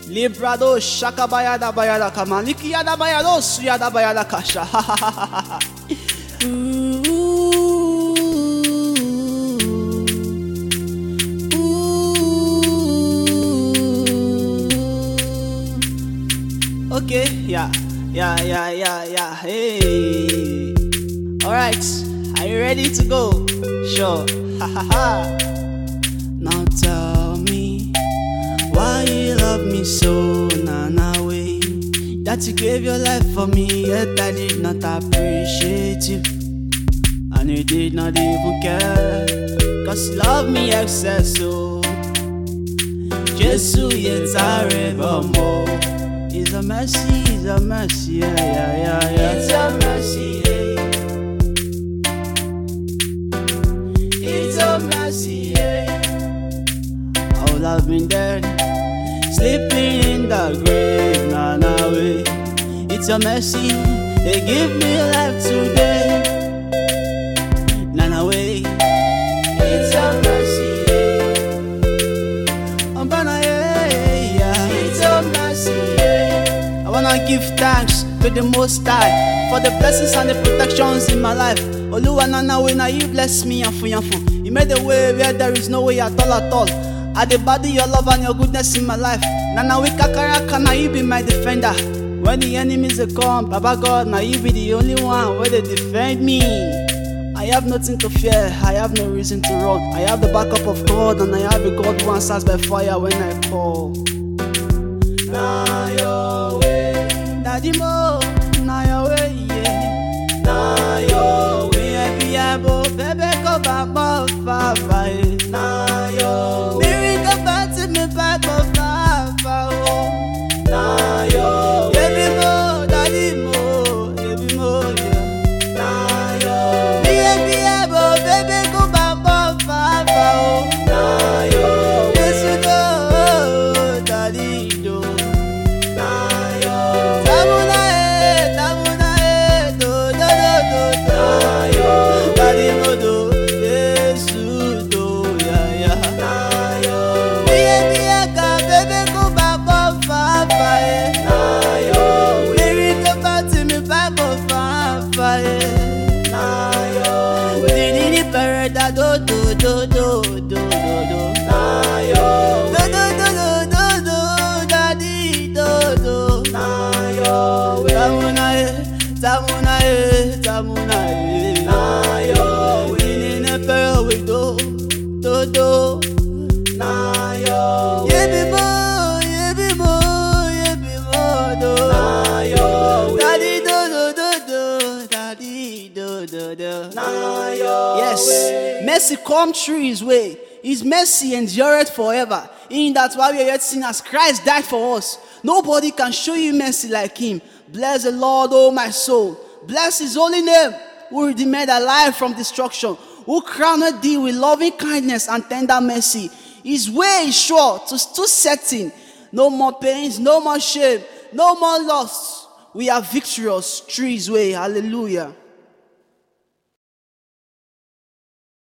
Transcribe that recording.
Librado shakabayada bayada kamaliki yada bayado suyada bayada kasha. Okay, yeah. Hey. Alright, are you ready to go? Sure. Now tell me why you love me so, Nana way. That you gave your life for me, yet I did not appreciate you. And you did not even care, cause you love me excess, so Jesus, yet I remember. It's a mercy, yeah. It's a mercy, yeah. It's a mercy, yeah. I would have been dead, sleeping in the grave, Nana way. It's a mercy, they give me life today, Nana way. It's a mercy, yeah. I'm gonna, yeah. It's a mercy, yeah. I wanna give thanks to the Most High for the blessings and the protections in my life. Oluwa Nana way, now you bless me and yafu. You made a way where there is no way at all. I dey body your love and your goodness in my life. Nana we kakaraka, now you be my defender. When the enemies they come, Baba God, now you be the only one where they defend me. I have nothing to fear, I have no reason to run. I have the backup of God, and I have a God who answers by fire when I call. Now your way, Daddy Mo, now your way, yeah. Now your way, I be able, baby, go back, my father. Now your way. Me back of Papa, oh. Now yo, baby mo, daddy mo, yeah. Now yo, baby go back of Papa, oh. Now yo, yes you do, daddy do. Now yo, tamuna do. Now yo, daddy mo do, yes you do, yeah. Now yo. Baby, go back on fire. Now yo, baby, come back to me back on fire. Now yo, did it parada do. Now yo, do, daddy do. Now yo, tamuna. Now yo, we in a pair we do. Now yo, yeah be mo, do. Now yo, daddy do. Now yo, yes, mercy come through His way. His mercy endureth forever. In that while we are yet sinners, Christ died for us. Nobody can show you mercy like Him. Bless the Lord, oh my soul. Bless His holy name, who redeemed thy life from destruction, who crowned thee with loving kindness and tender mercy. His way is sure to certain. No more pains, no more shame, no more loss. We are victorious through His way. Hallelujah.